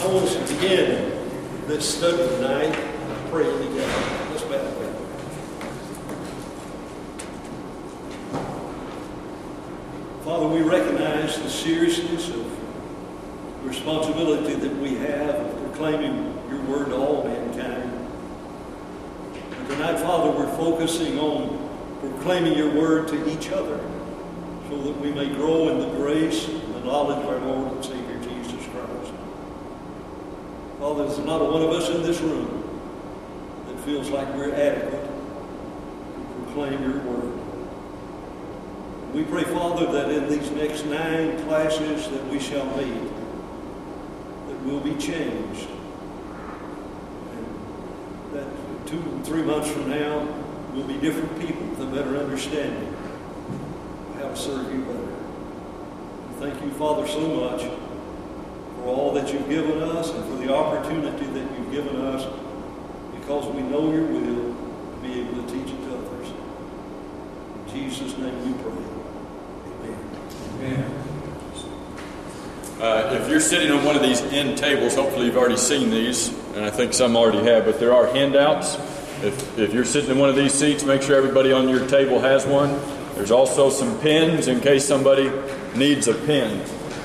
I want us to begin this study tonight praying together. Let's bow together. Father, we recognize the seriousness of the responsibility that we have of proclaiming your word to all mankind. And tonight, Father, we're focusing on proclaiming your word to each other so that we may grow in the grace and the knowledge of our Lord and Savior Jesus Christ. Father, there's not one of us in this room that feels like we're adequate to proclaim your word. We pray, Father, that in these next 9 classes that we shall meet, that we'll be changed. And that 2 and 3 months from now, we'll be different people with a better understanding of how to serve you better. Thank you, Father, so much for all that you've given us and for the opportunity that you've given us, because we know your will to be able to teach it to others. In Jesus' name we pray. Amen. If you're sitting on one of these end tables, hopefully you've already seen these, and I think some already have, but there are handouts. If you're sitting in one of these seats, make sure everybody on your table has one. There's also some pens in case somebody needs a pen.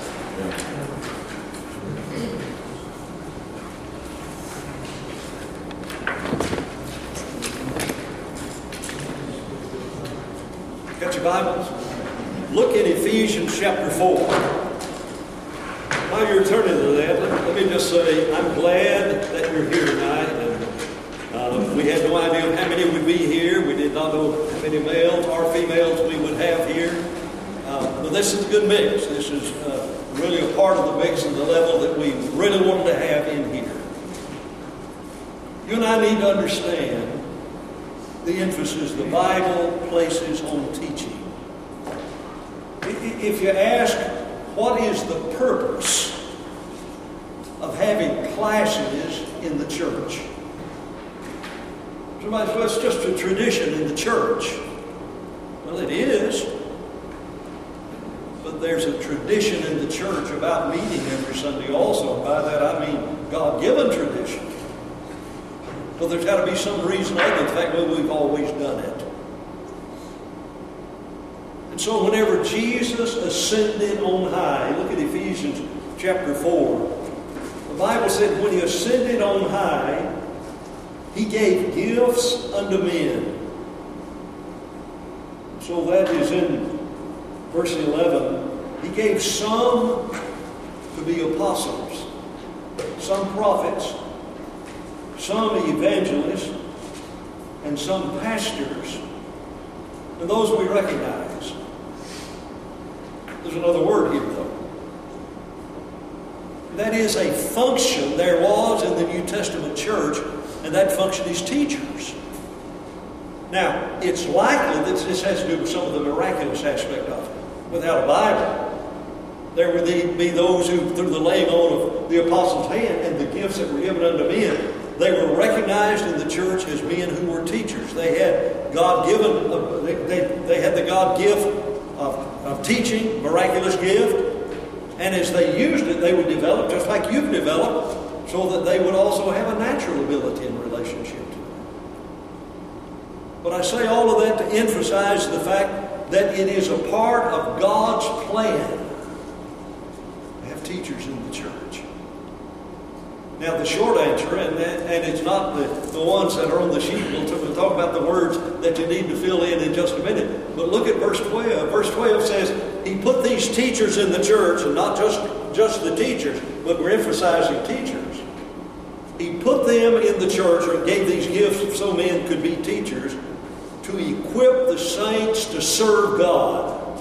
Got your Bibles? Look at Ephesians chapter 4. While you're turning to that, let me just say I'm glad that you're here tonight. And we had no idea of how many would be here. We did not know how many males or females we would have here. But this is a good mix. This is really a part of the mix and the level that we really wanted to have in here. You and I need to understand the emphasis the Bible places on teaching. If you ask, what is the purpose of having classes in the church? Somebody says, well, it's just a tradition in the church. Well, it is. But there's a tradition in the church about meeting every Sunday also. By that I mean God-given tradition. But there's got to be some reason other than the fact that we've always done it. And so whenever Jesus ascended on high, look at Ephesians chapter 4. The Bible said when he ascended on high, he gave gifts unto men. So that is in verse 11. He gave some to be apostles, some prophets, some evangelists, and some pastors. And those we recognize. There's another word here, though. That is a function there was in the New Testament church, and that function is teachers. Now, it's likely that this has to do with some of the miraculous aspect of it. Without a Bible, there would be those who, through the laying on of the apostles' hand and the gifts that were given unto men, they were recognized in the church as men who were teachers. They had God-given, they had the God gift of teaching, miraculous gift, and as they used it, they would develop, just like you've developed, so that they would also have a natural ability in relationship to it. But I say all of that to emphasize the fact that it is a part of God's plan to have teachers in the church. Now the short answer, and it's not the ones that are on the sheet, we'll talk about the words that you need to fill in just a minute. But look at verse 12. Verse 12 says, he put these teachers in the church, and not just the teachers, but we're emphasizing teachers. He put them in the church, or gave these gifts so men could be teachers, to equip the saints to serve God.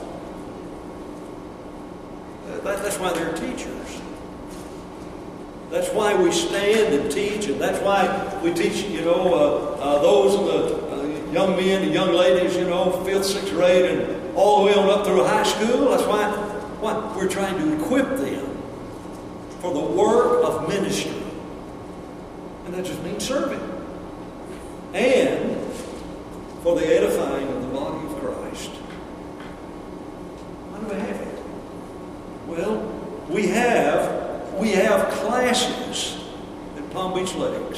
That's why they're teachers. That's why we stand and teach, and that's why we teach, those young men and young ladies, 5th, 6th grade, and all the way on up through high school. That's why we're trying to equip them for the work of ministry. And that just means serving. And for the edifying of the body of Christ. How do we have it? Well, we have We have classes at Palm Beach Lakes.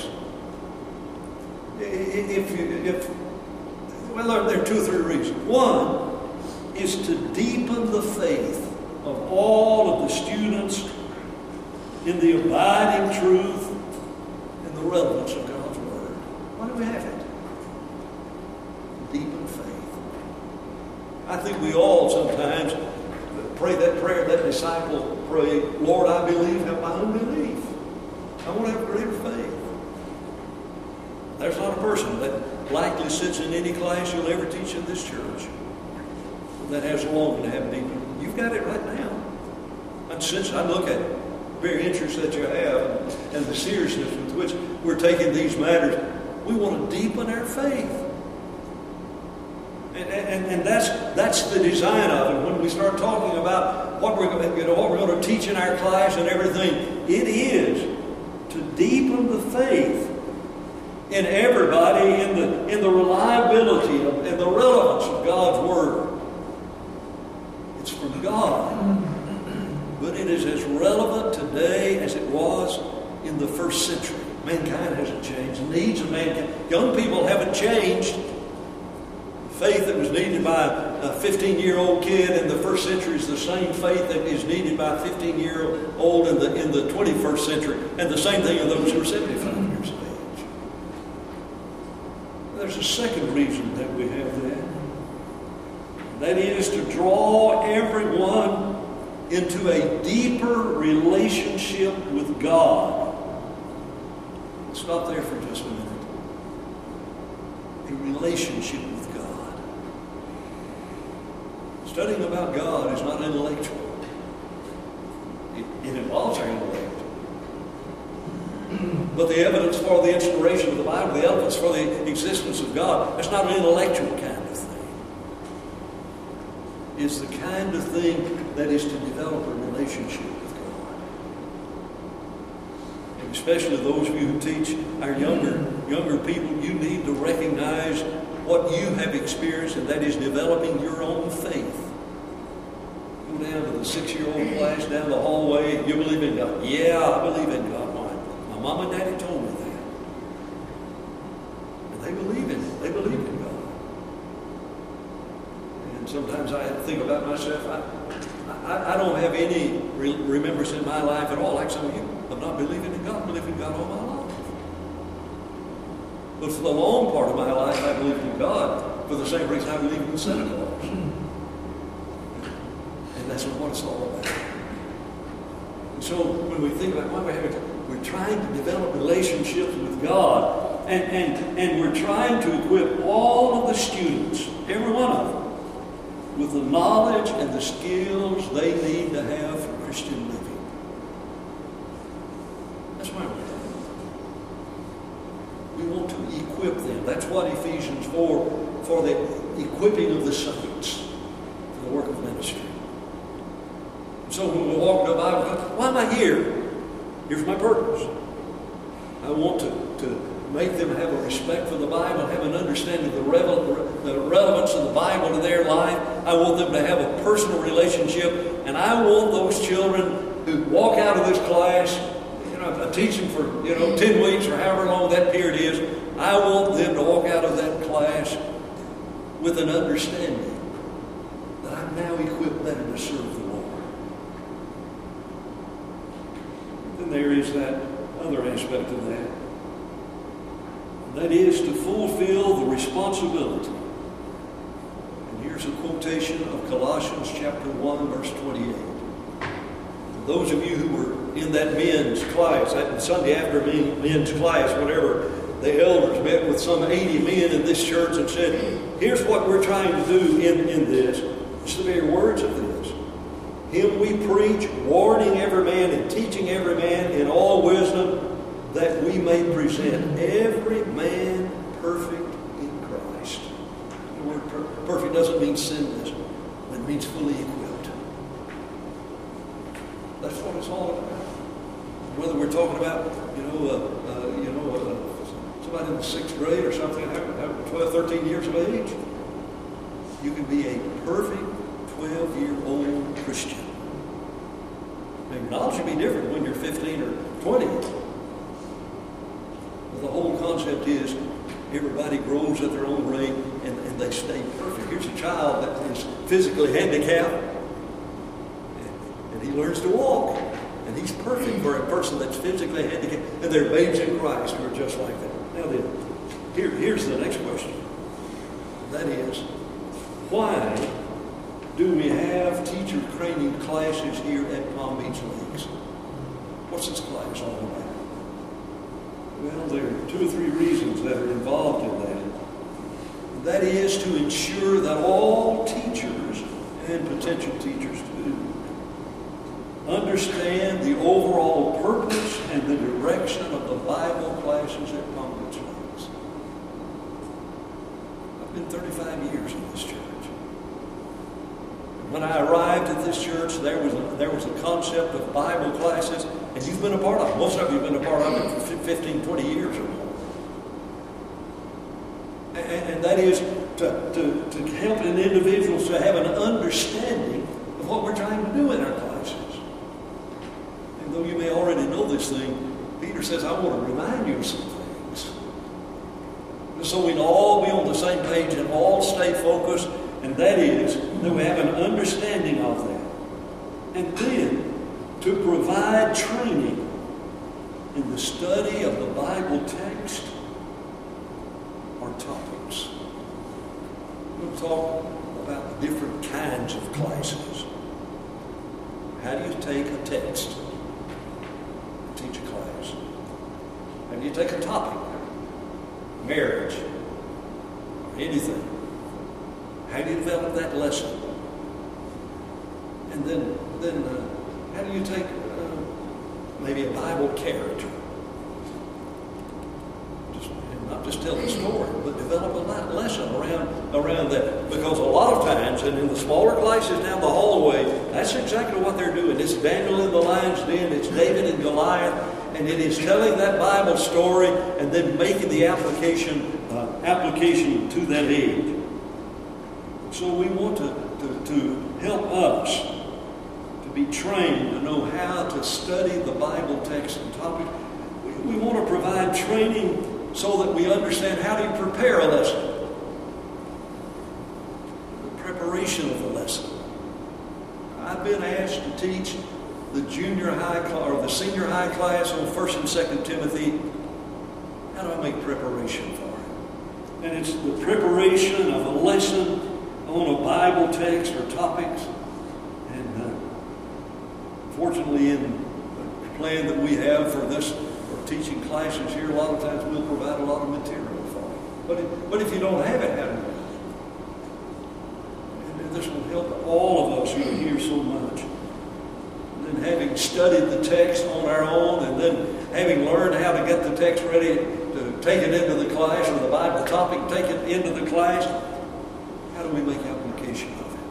Well, there are 2 or 3 reasons. One is to deepen the faith of all of the students in the abiding truth and the relevance of God's Word. Why do we have it? Deepen faith. I think we all sometimes pray that prayer that disciple prayed, Lord, I believe, help my unbelief. I want to have greater faith. There's not a person that likely sits in any class you'll ever teach in this church that has longing to have deeper. You've got it right now. And since I look at it, very interest that you have and the seriousness with which we're taking these matters, we want to deepen our faith. And that's the design of it. When we start talking about what we're going to teach in our class and everything, it is to deepen the faith in everybody, in the reliability and the relevance of God's Word. It's from God, but it is as relevant today as it was in the first century. Mankind hasn't changed. The needs of mankind. Young people haven't changed. The faith that was needed by a 15-year-old kid in the first century is the same faith that is needed by a 15-year-old in the 21st century, and the same thing in those who are 75 years of age. There's a second reason that we have that. That is to draw everyone into a deeper relationship with God. Stop there for just a minute. A relationship with God. Studying about God is not intellectual. It involves our intellect. But the evidence for the inspiration of the Bible, the evidence for the existence of God, that's not an intellectual kind of thing. It's the kind of thing that is to develop a relationship with God. And especially those of you who teach our younger people, you need to recognize what you have experienced, and that is developing your own faith. Go down to the 6-year-old class down the hallway. You believe in God? Yeah, I believe in God. Why? My mom and daddy told me that. And they believe in it. They believe in God. Sometimes I think about myself, I don't have any remembrance in my life at all, like some of you, of not believing in God. I believe in God all my life. But for the long part of my life, I believed in God for the same reason I believe in Santa Claus. And that's what it's all about. And so when we think about what we're trying to develop relationships with God, and we're trying to equip all of the students, every one of them, with the knowledge and the skills they need to have for Christian living. That's why we're doing it. We want to equip them. That's what Ephesians 4, for the equipping of the saints for the work of ministry. So when we walk to the Bible, why am I here? Here's my purpose. I want to make them have a respect for the Bible, have an understanding of the relevance of the Bible to their life. I want them to have a personal relationship, and I want those children who walk out of this class, I teach them for 10 weeks or however long that period is. I want them to walk out of that class with an understanding that I'm now equipped better to serve the Lord. Then there is that other aspect of that. That is to fulfill the responsibility. And here's a quotation of Colossians chapter 1, verse 28. Those of you who were in that men's class, that Sunday after men's class, whatever, the elders met with some 80 men in this church and said, here's what we're trying to do in this. It's the very words of this. Him we preach, warning every man and teaching every man in all wisdom, that we may present every man perfect in Christ. The word perfect doesn't mean sinless, but it means fully equipped. That's what it's all about. Whether we're talking about, somebody in the 6th grade or something, 12, 13 years of age, you can be a perfect 12-year-old Christian. Now, your knowledge will be different when you're 15 15 or 20. But the whole concept is everybody grows at their own rate and they stay perfect. Here's a child that is physically handicapped and he learns to walk. And he's perfect for a person that's physically handicapped. And they're babes in Christ who are just like that. Now then, here's the next question. That is, why do we have teacher training classes here at Palm Beach Lakes? What's this class all about? Well, there are 2 or 3 reasons that are involved in that. And that is to ensure that all teachers and potential teachers do understand the overall purpose and the direction of the Bible classes at Palm Beach Lakes. I've been 35 years in this church. When I arrived at this church, there was a concept of Bible classes, and you've been a part of it. Most of you have been a part of it for 15, 20 years or more. And that is to help individuals to have an understanding of what we're trying to do in our classes. And though you may already know this thing, Peter says, I want to remind you of some things. So we'd all be on the same page and all stay focused. And that is that we have an understanding of that. And then to provide training in the study of the Bible text or topics. We'll talk about different kinds of classes. How do you take a text and teach a class? How do you take a topic? Marriage or anything. How do you develop that lesson? And then how do you take maybe a Bible character? Not just tell the story, but develop a lesson around that. Because a lot of times, and in the smaller classes down the hallway, that's exactly what they're doing. It's Daniel in the lion's den, it's David and Goliath, and it is telling that Bible story and then making the application to that age. So we want to help us to be trained to know how to study the Bible text and topic. We want to provide training so that we understand how to prepare a lesson. The preparation of the lesson. I've been asked to teach the junior high class or the senior high class on 1st and 2nd Timothy. How do I make preparation for it? And it's the preparation of a lesson on a Bible text or topics. And fortunately, in the plan that we have for this, for teaching classes here, a lot of times we'll provide a lot of material for it. But if you don't have it, how do you? And this will help all of us who are here so much. And then having studied the text on our own, and then having learned how to get the text ready to take it into the class, or the Bible topic, take it into the class, how do we make application of it?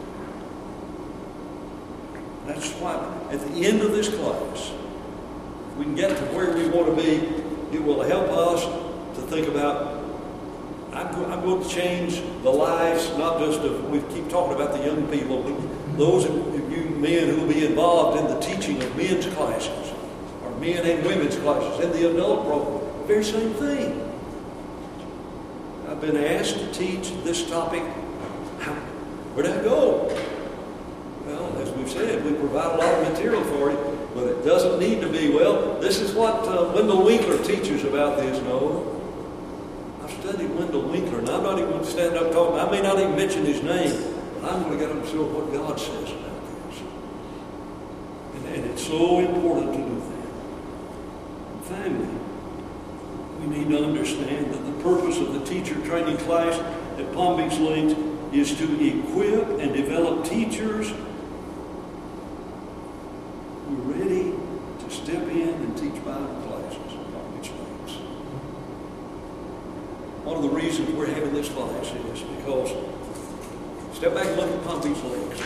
That's why at the end of this class, if we can get to where we want to be, it will help us to think about, I'm going to change the lives, not just of, we keep talking about the young people, but those of you men who will be involved in the teaching of men's classes, or men and women's classes, and the adult program, the very same thing. I've been asked to teach this topic. Where'd I go? Well, as we've said, we provide a lot of material for it, but it doesn't need to be, well, this is what Wendell Winkler teaches about this. No. I've studied Wendell Winkler, and I'm not even going to stand up talking. I may not even mention his name, but I'm going to get him to show what God says about this. And it's so important to do that. Finally, we need to understand that the purpose of the teacher training class at Palm Beach Lakes is to equip and develop teachers who are ready to step in and teach Bible classes at Palm Beach Lakes. One of the reasons we're having this class is because, step back and look at Palm Beach Lakes.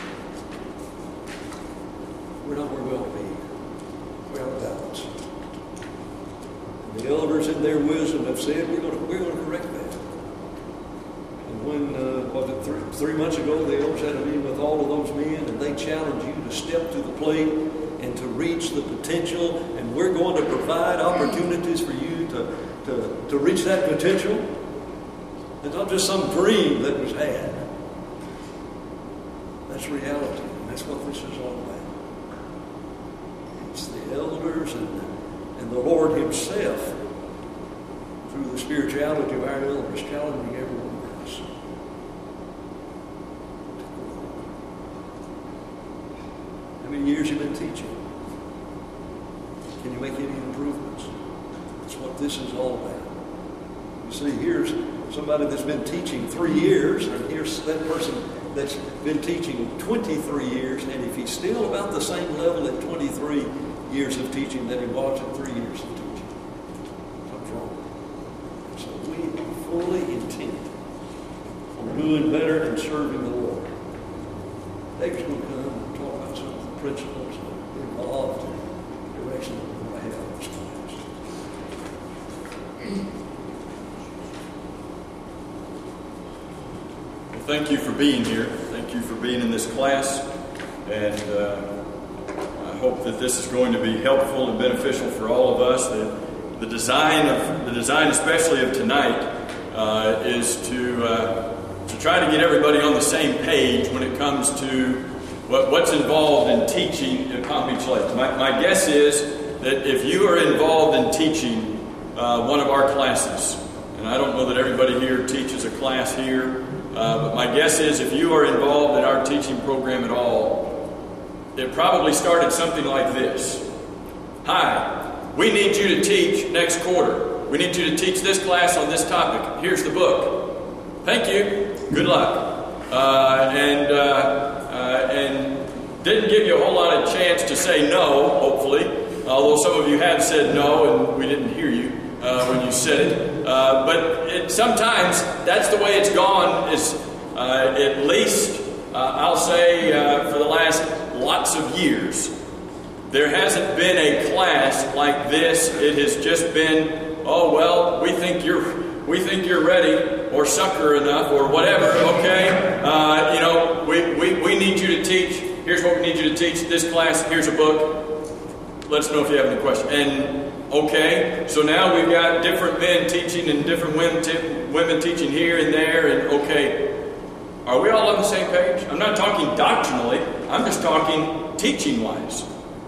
We're not where we ought to be. We're out of balance. The elders in their wisdom have said we're going to correct that. When, was it 3 months ago, the elders had a meeting with all of those men, and they challenged you to step to the plate and to reach the potential, and we're going to provide opportunities for you to reach that potential. It's not just some dream that was had. That's reality, and that's what this is all about. It's the elders and the Lord Himself, through the spirituality of our elders, challenging every one of us. How many years have you been teaching? Can you make any improvements? That's what this is all about. You see, here's somebody that's been teaching 3 years, and here's that person that's been teaching 23 years, and if he's still about the same level at 23 years of teaching that he was at 3 years of teaching, something's wrong. So we are fully intent on doing better and serving the Lord. David's going to come and talk about some of the principles involved in the direction that we're going to have in this class. Well, thank you for being here. Thank you for being in this class. And I hope that this is going to be helpful and beneficial for all of us. The design, especially of tonight, is to try to get everybody on the same page when it comes to what's involved in teaching at Palm Beach Lakes. My guess is that if you are involved in teaching one of our classes, and I don't know that everybody here teaches a class here, but my guess is if you are involved in our teaching program at all, it probably started something like this. Hi, we need you to teach next quarter. We need you to teach this class on this topic. Here's the book. Thank you. Good luck. And didn't give you a whole lot of chance to say no, hopefully. Although some of you have said no and we didn't hear you when you said it. But sometimes that's the way it's gone. Is at least, I'll say, for the last lots of years, there hasn't been a class like this. It has just been, oh well, we think you're ready or sucker enough or whatever. Okay, we need you to teach. Here's what we need you to teach. This class. Here's a book. Let us know if you have any questions. And okay, so now we've got different men teaching and different women teaching here and there. And okay, are we all on the same page? I'm not talking doctrinally. I'm just talking teaching-wise.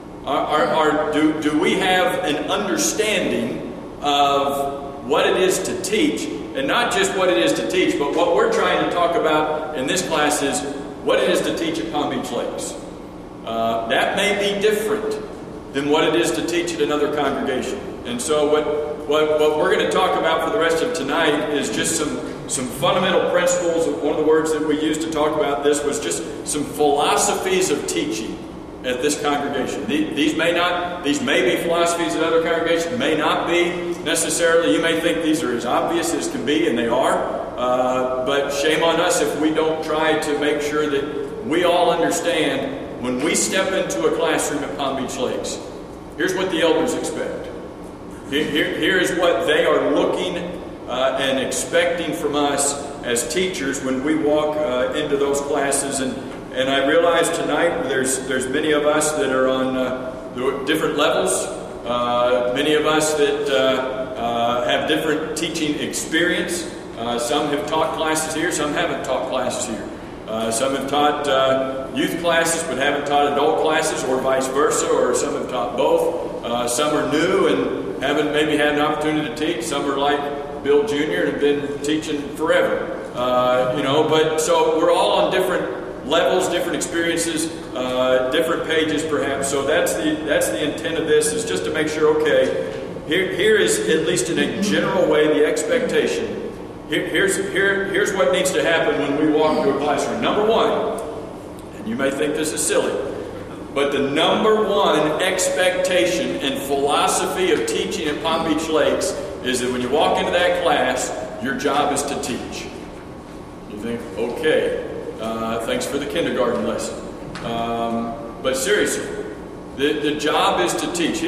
Do we have an understanding of what it is to teach? And not just what it is to teach, but what we're trying to talk about in this class is what it is to teach at Palm Beach Lakes. That may be different than what it is to teach at another congregation. And so what we're going to talk about for the rest of tonight is just some fundamental principles. One of the words that we used to talk about this was just some philosophies of teaching at this congregation. These may be philosophies at other congregations, may not be necessarily. You may think these are as obvious as can be, and they are. But shame on us if we don't try to make sure that we all understand when we step into a classroom at Palm Beach Lakes. Here's what the elders expect. Here is what they are looking and expecting from us as teachers when we walk into those classes. And I realize tonight there's many of us that are on different levels. Many of us that have different teaching experience. Some have taught classes here, some haven't taught classes here. Some have taught youth classes but haven't taught adult classes, or vice versa, or some have taught both. Some are new and haven't maybe had an opportunity to teach. Some are like Bill Jr. and have been teaching forever. But so we're all on different levels, different experiences, different pages perhaps. So that's the intent of this, is just to make sure, okay, here is, at least in a general way, the expectation. Here's what needs to happen when we walk into a classroom. Number one, and you may think this is silly, but the number one expectation and philosophy of teaching at Palm Beach Lakes is that when you walk into that class, your job is to teach. You think, okay, thanks for the kindergarten lesson. But seriously, the job is to teach.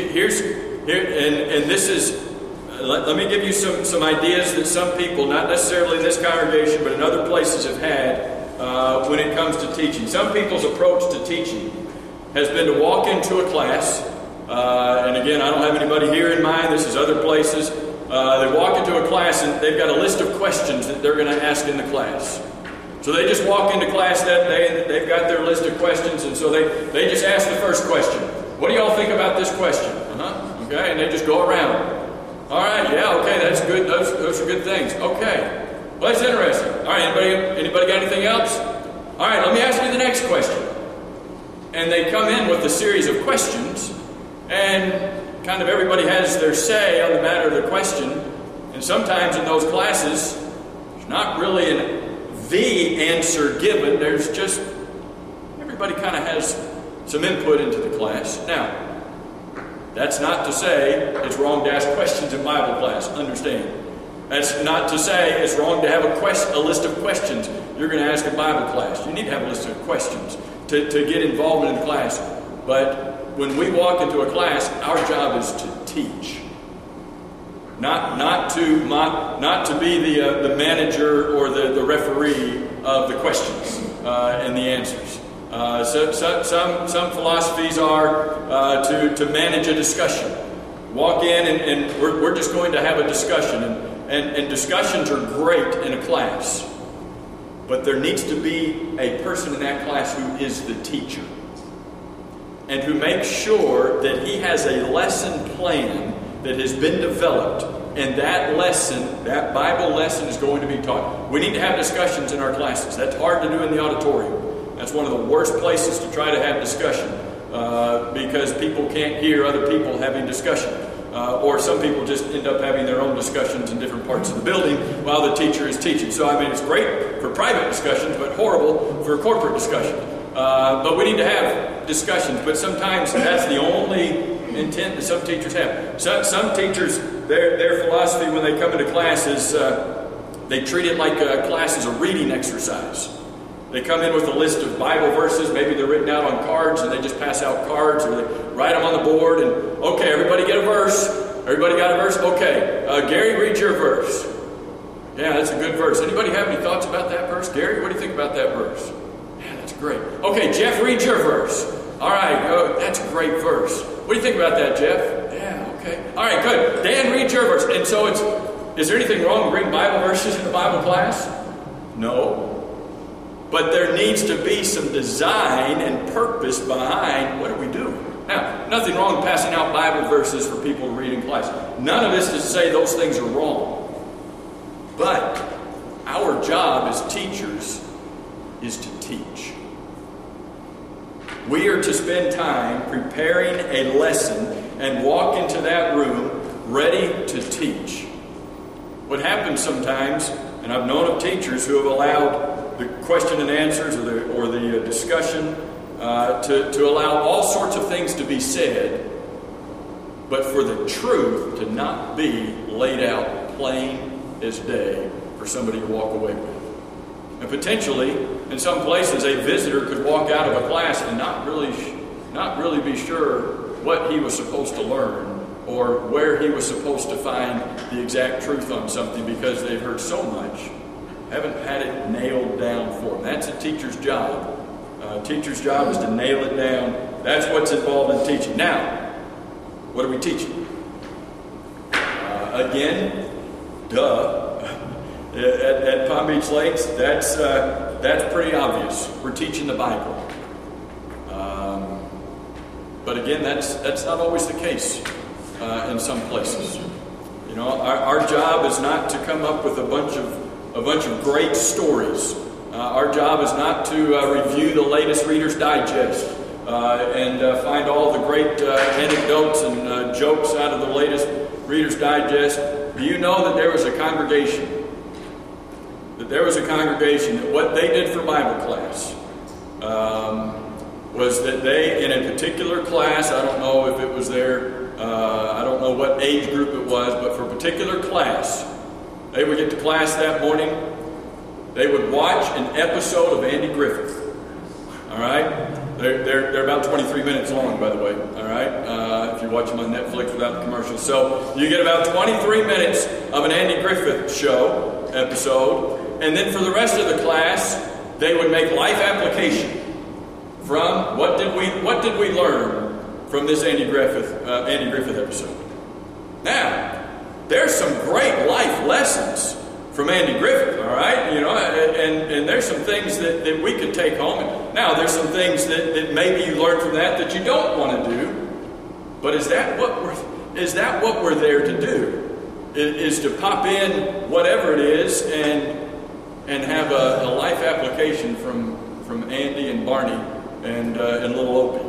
And this is, let me give you some ideas that some people, not necessarily in this congregation, but in other places have had when it comes to teaching. Some people's approach to teaching has been to walk into a class, and again, I don't have anybody here in mind, this is other places. They walk into a class and they've got a list of questions that they're going to ask in the class. So they just walk into class that day and they've got their list of questions, and so they just ask the first question. What do y'all think about this question? Okay, and they just go around. All right, yeah, okay, that's good. Those are good things. Okay, well, that's interesting. All right, anybody got anything else? All right, let me ask you the next question. And they come in with a series of questions, and kind of everybody has their say on the matter of the question. And sometimes in those classes, there's not really the answer given. There's just, everybody kind of has some input into the class. Now, that's not to say it's wrong to ask questions in Bible class. Understand. That's not to say it's wrong to have a list of questions you're going to ask in Bible class. You need to have a list of questions to get involved in class. But when we walk into a class, our job is to teach, not to be the manager or the referee of the questions and the answers. Some philosophies are to manage a discussion. Walk in and we're just going to have a discussion, and discussions are great in a class, but there needs to be a person in that class who is the teacher, and who makes sure that he has a lesson plan that has been developed, and that lesson, that Bible lesson, is going to be taught. We need to have discussions in our classes. That's hard to do in the auditorium. That's one of the worst places to try to have discussion, because people can't hear other people having discussion. Or some people just end up having their own discussions in different parts of the building while the teacher is teaching. So, I mean, it's great for private discussions, but horrible for corporate discussions. But we need to have discussions, but sometimes that's the only intent that some teachers have. Some teachers, their philosophy when they come into class is they treat it like a class is a reading exercise. They come in with a list of Bible verses, maybe they're written out on cards, and they just pass out cards, or they write them on the board, and okay, everybody get a verse. Everybody got a verse? Okay, Gary, read your verse. Yeah, that's a good verse. Anybody have any thoughts about that verse? Gary, what do you think about that verse? Yeah, that's great. Okay, Jeff, read your verse. All right, that's a great verse. What do you think about that, Jeff? Yeah, okay. All right, good. Dan, read your verse. And so is there anything wrong with reading Bible verses in a Bible class? No. But there needs to be some design and purpose behind what are we doing. Now, nothing wrong with passing out Bible verses for people to read in class. None of this is to say those things are wrong. But our job as teachers is to teach. We are to spend time preparing a lesson and walk into that room ready to teach. What happens sometimes, and I've known of teachers who have allowed the question and answers or the discussion to allow all sorts of things to be said, but for the truth to not be laid out plain as day for somebody to walk away with. And potentially, in some places, a visitor could walk out of a class and not really be sure what he was supposed to learn or where he was supposed to find the exact truth on something, because they've heard so much, haven't had it nailed down for them. That's a teacher's job. Teacher's job is to nail it down. That's what's involved in teaching. Now, what are we teaching? Again, at Palm Beach Lakes, that's pretty obvious. We're teaching the Bible. But again, that's not always the case in some places. You know, our job is not to come up with a bunch of great stories. Our job is not to review the latest Reader's Digest and find all the great anecdotes and jokes out of the latest Reader's Digest. Do you know that there was a congregation? That what they did for Bible class was that they, in a particular class, I don't know if it was I don't know what age group it was, but for a particular class, they would get to class that morning. They would watch an episode of Andy Griffith. All right? They're about 23 minutes long, by the way. All right? If you watch them on Netflix without the commercials. So you get about 23 minutes of an Andy Griffith show episode. And then for the rest of the class, they would make life application from what did we learn from this Andy Griffith episode? Now, there's some great life lessons from Andy Griffith, all right? You know, and there's some things that we could take home. Now, there's some things that maybe you learned from that you don't want to do. But is that what we're there to do? Is to pop in whatever it is and have a life application from Andy and Barney and little Opie.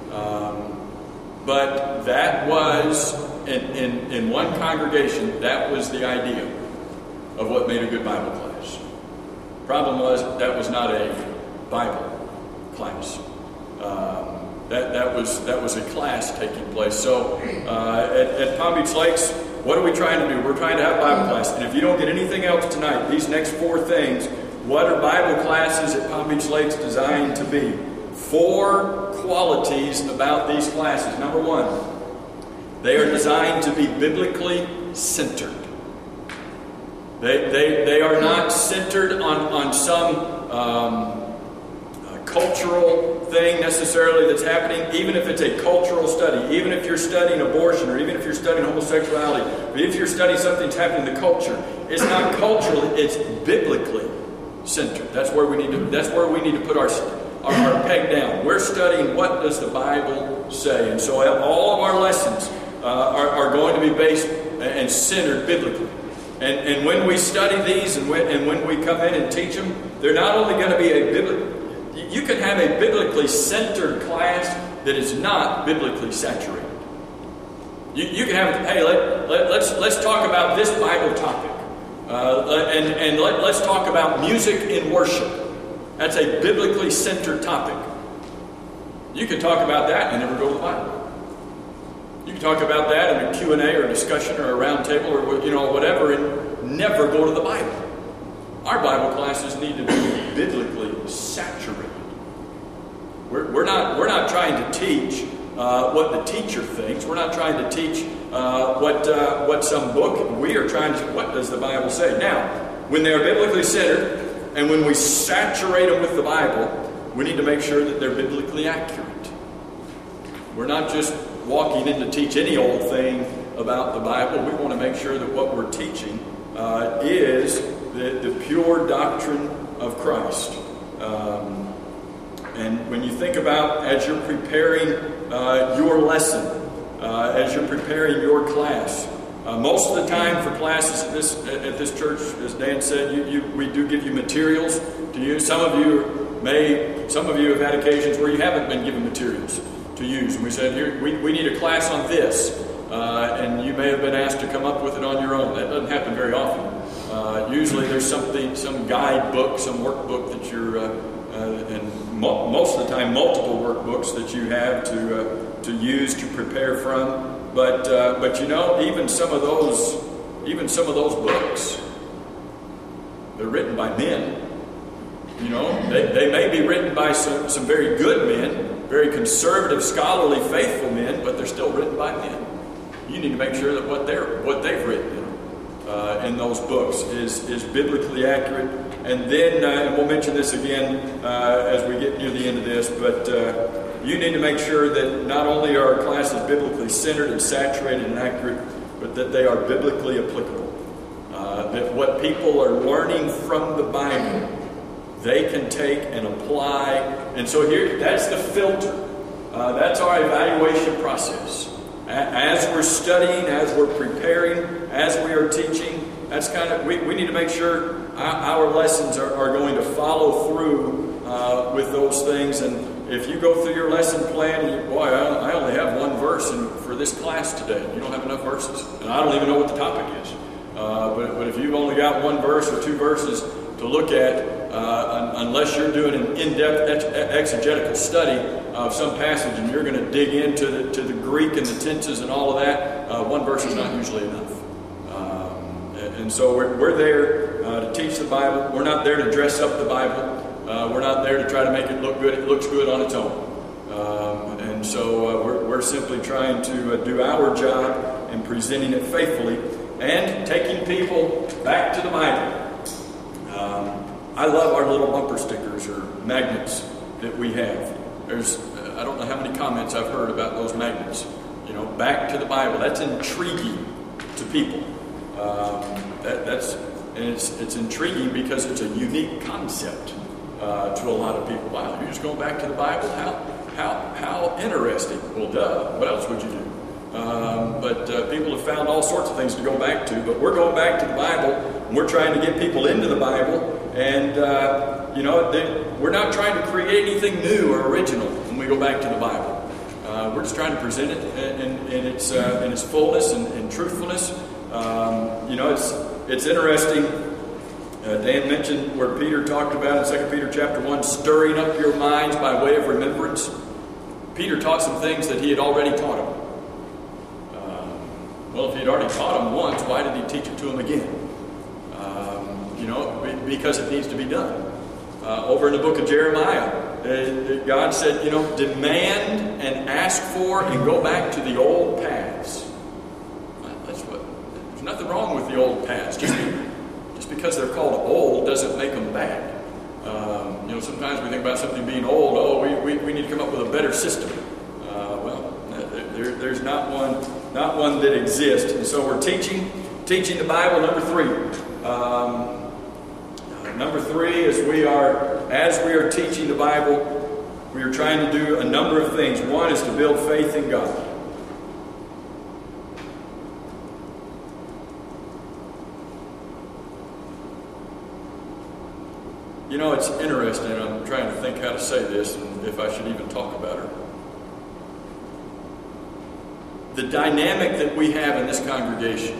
But that was in one congregation. That was the idea of what made a good Bible class. Problem was that was not a Bible class. That was a class taking place. So at Palm Beach Lakes, what are we trying to do? We're trying to have Bible class. And if you don't get anything else tonight, these next 4 things, what are Bible classes at Palm Beach Lakes designed to be? 4 qualities about these classes. Number 1, they are designed to be biblically centered. They are not centered on some cultural thing necessarily that's happening, even if it's a cultural study, even if you're studying abortion, or even if you're studying homosexuality, or if you're studying something that's happening in the culture. It's not cultural, it's biblically centered. That's where we need to put our peg down. We're studying what does the Bible say. And so all of our lessons are going to be based and centered biblically. And when we study these and when we come in and teach them, they're not only going to be you can have a biblically centered class that is not biblically saturated. You can have, hey, let's talk about this Bible topic, and let's talk about music in worship. That's a biblically centered topic. You can talk about that and never go to the Bible. You can talk about that in a Q&A or a discussion or a round table or whatever, and never go to the Bible. Our Bible classes need to be biblically saturated. We're not trying to teach what the teacher thinks. We're not trying to teach what some book. We are trying to. What does the Bible say? Now, when they are biblically centered, and when we saturate them with the Bible, we need to make sure that they're biblically accurate. We're not just walking in to teach any old thing about the Bible. We want to make sure that what we're teaching is the pure doctrine of Christ. And when you think about, as you're preparing your lesson, as you're preparing your class, most of the time for classes at this church, as Dan said, we do give you materials to use. Some of you have had occasions where you haven't been given materials to use. And we said, here, we need a class on this. And you may have been asked to come up with it on your own. That doesn't happen very often. Usually there's some guidebook, some workbook that you're, and most of the time multiple workbooks that you have to use to prepare from. But even some of those books, they're written by men. They may be written by some very good men, very conservative, scholarly, faithful men, but they're still written by men. You need to make sure that what they've written in those books is biblically accurate. And then, and we'll mention this again as we get near the end of this, but you need to make sure that not only are our classes biblically centered and saturated and accurate, but that they are biblically applicable. That what people are learning from the Bible, they can take and apply. And so that's the filter. That's our evaluation process. As we're studying, as we're preparing, as we are teaching, that's we need to make sure our lessons are going to follow through with those things. And if you go through your lesson plan, I only have one verse for this class today. You don't have enough verses. And I don't even know what the topic is. But if you've only got one verse or 2 verses to look at, unless you're doing an in-depth exegetical study of some passage and you're going to dig into the Greek and the tenses and all of that, one verse is not usually enough. And so we're there to teach the Bible. We're not there to dress up the Bible. We're not there to try to make it look good. It looks good on its own. And so we're simply trying to do our job in presenting it faithfully and taking people back to the Bible. I love our little bumper stickers or magnets that we have. There's, I don't know how many comments I've heard about those magnets. You know, back to the Bible. That's intriguing to people. It's intriguing because it's a unique concept to a lot of people. Wow, you're just going back to the Bible? How interesting. Well, duh. What else would you do? But people have found all sorts of things to go back to. But we're going back to the Bible, and we're trying to get people into the Bible. And, we're not trying to create anything new or original when we go back to the Bible. We're just trying to present it in its fullness and truthfulness. It's interesting. Dan mentioned where Peter talked about in 2 Peter chapter 1, stirring up your minds by way of remembrance. Peter taught some things that he had already taught them. Well, if he had already taught them once, why did he teach it to them again? Because it needs to be done. Over in the book of Jeremiah, God said, demand and ask for and go back to the old paths. There's nothing wrong with the old paths. Just because they're called old doesn't make them bad. Sometimes we think about something being old. Oh, we need to come up with a better system. There's not one that exists. And so we're teaching the Bible. Number 3. Number 3 is as we are teaching the Bible, we are trying to do a number of things. One is to build faith in God. It's interesting. I'm trying to think how to say this and if I should even talk about it. The dynamic that we have in this congregation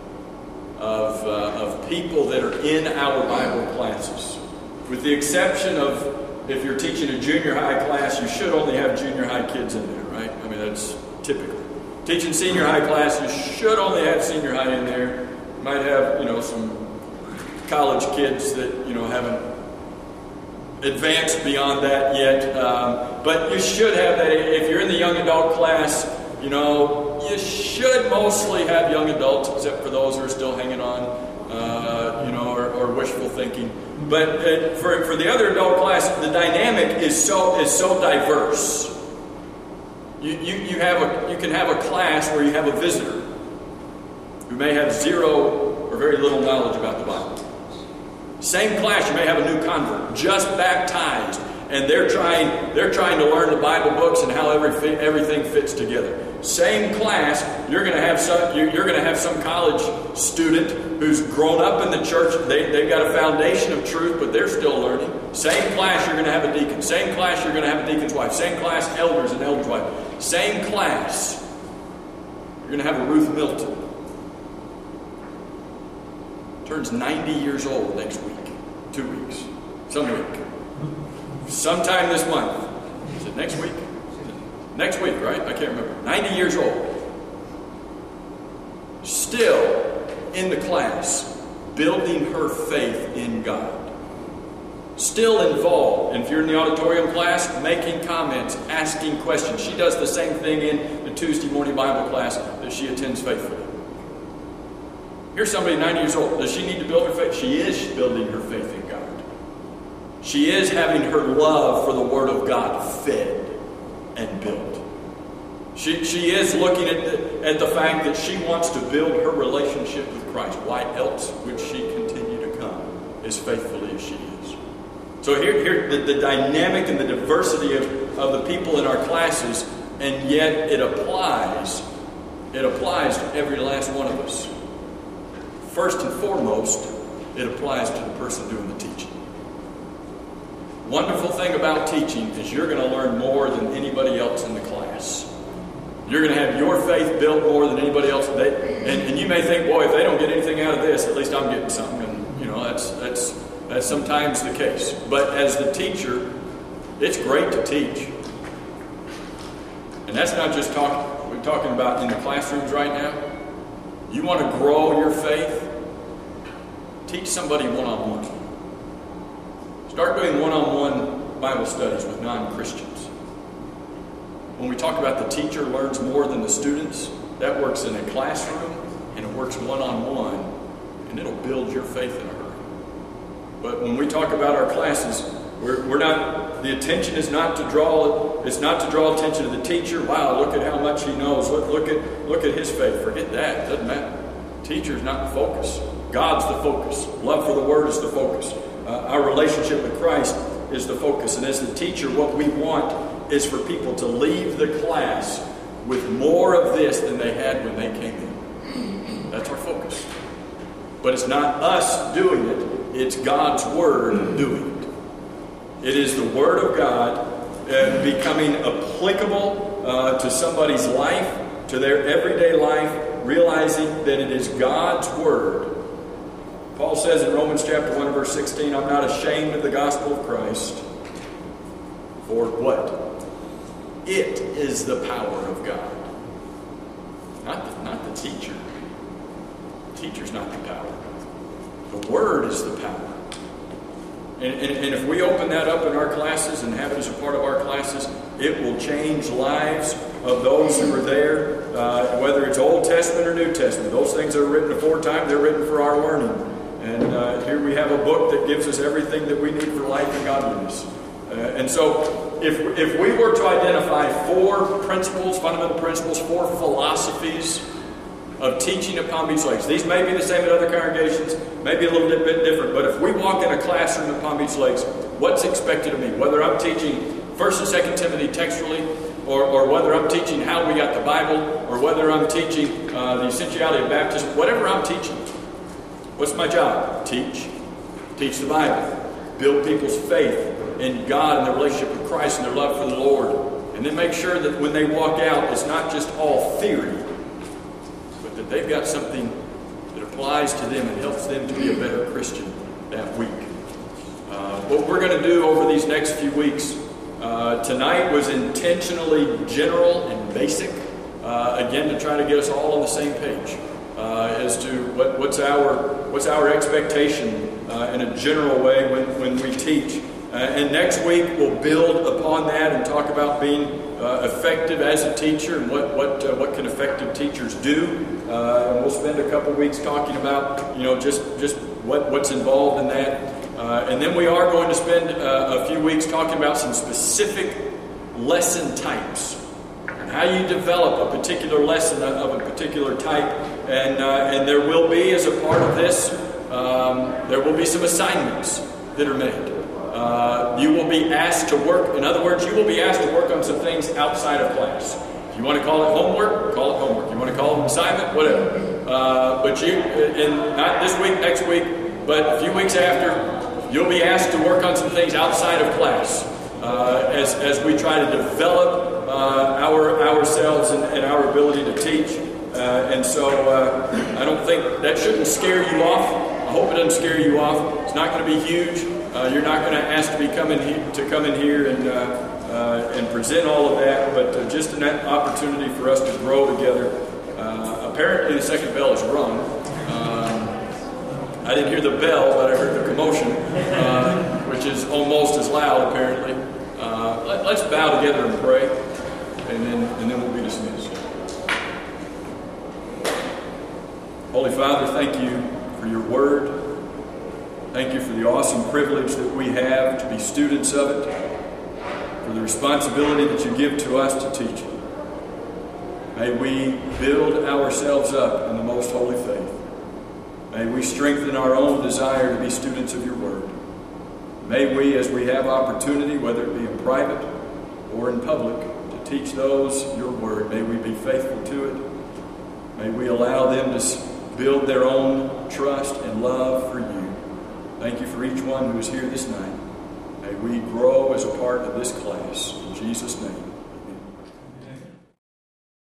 of people that are in our Bible classes, with the exception of if you're teaching a junior high class, you should only have junior high kids in there, right? I mean, that's typical. Teaching senior high class, you should only have senior high in there. You might have, some college kids that, haven't advanced beyond that yet. But you should have that. If you're in the young adult class, you should mostly have young adults, except for those who are still hanging on, or wishful thinking. But for the other adult class, the dynamic is so diverse. You can have a class where you have a visitor who may have zero or very little knowledge about the Bible. Same class, you may have a new convert, just baptized, and they're trying to learn the Bible books and how everything fits together. Same class, you're going to have some college student who's grown up in the church. They've got a foundation of truth, but they're still learning. Same class, you're going to have a deacon. Same class, you're going to have a deacon's wife. Same class, elders and elders' wife. Same class, you're going to have a Ruth Milton. Turns 90 years old next week. 2 weeks. Some week. Sometime this month. Is it next week? Next week, right? I can't remember. 90 years old. Still in the class, building her faith in God. Still involved. And if you're in the auditorium class, making comments, asking questions. She does the same thing in the Tuesday morning Bible class that she attends faithfully. Here's somebody 90 years old. Does she need to build her faith? She is building her faith in God. She is having her love for the Word of God fed and built. She is looking at the fact that she wants to build her relationship with Christ. Why else would she continue to come as faithfully as she is? So here the dynamic and the diversity of the people in our classes, and yet it applies to every last one of us. First and foremost, it applies to the person doing the teaching. Wonderful thing about teaching is you're going to learn more than anybody else in the class. You're going to have your faith built more than anybody else. And you may think, boy, if they don't get anything out of this, at least I'm getting something. And that's sometimes the case. But as the teacher, it's great to teach. And that's not just we're talking about in the classrooms right now. You want to grow your faith? Teach somebody one-on-one. Start doing one-on-one Bible studies with non-Christians. When we talk about the teacher learns more than the students, that works in a classroom and it works one-on-one, and it'll build your faith in a hurry. But when we talk about our classes, we're not. The intention is not to draw It's not to draw attention to the teacher. Wow, look at how much he knows. Look at his faith. Forget that. It doesn't matter. Teacher is not the focus. God's the focus. Love for the Word is the focus. Our relationship with Christ is the focus. And as the teacher, what we want is for people to leave the class with more of this than they had when they came in. That's our focus. But it's not us doing it. It's God's Word doing it. It is the Word of God becoming applicable to somebody's life, to their everyday life, realizing that it is God's Word. Paul says in Romans chapter 1 verse 16, I'm not ashamed of the gospel of Christ. For what? It is the power of God. Not the teacher. The teacher's not the power. The Word is the power. And if we open that up in our classes and have it as a part of our classes, it will change lives of those who are there, whether it's Old Testament or New Testament. Those things that are written aforetime, they're written for our learning. And here we have a book that gives us everything that we need for life and godliness. And so if we were to identify 4 principles, fundamental principles, 4 philosophies of teaching at Palm Beach Lakes. These may be the same at other congregations, maybe a little bit different, but if we walk in a classroom at Palm Beach Lakes, what's expected of me? Whether I'm teaching 1st and 2nd Timothy textually, or whether I'm teaching how we got the Bible, or whether I'm teaching the essentiality of baptism, whatever I'm teaching, what's my job? Teach the Bible, build people's faith in God and their relationship with Christ and their love for the Lord, and then make sure that when they walk out, it's not just all theory, that they've got something that applies to them and helps them to be a better Christian that week. What we're going to do over these next few weeks, tonight was intentionally general and basic, again to try to get us all on the same page as to what's our expectation in a general way when we teach. And next week we'll build upon that and talk about being effective as a teacher and what can effective teachers do. And we'll spend a couple weeks talking about just what's involved in that. And then we are going to spend a few weeks talking about some specific lesson types and how you develop a particular lesson of a particular type. And there will be, as a part of this, there will be some assignments that are made. You will be asked to work. In other words, you will be asked to work on some things outside of class. If you want to call it homework, call it homework. You want to call it an assignment, whatever. But not this week, next week, but a few weeks after, you'll be asked to work on some things outside of class as we try to develop ourselves and our ability to teach. And so I don't think that shouldn't scare you off. I hope it doesn't scare you off. It's not going to be huge. You're not going to ask to come in here and present all of that, but just an opportunity for us to grow together. Apparently, the second bell is rung. I didn't hear the bell, but I heard the commotion, which is almost as loud, apparently. Let's bow together and pray, and then we'll be dismissed. Holy Father, thank you for your word. Thank you for the awesome privilege that we have to be students of it, for the responsibility that you give to us to teach it. May we build ourselves up in the most holy faith. May we strengthen our own desire to be students of your word. May we, as we have opportunity, whether it be in private or in public, to teach those your word, may we be faithful to it. May we allow them to build their own trust and love for you. Thank you for each one who is here this night. May we grow as a part of this class. In Jesus' name.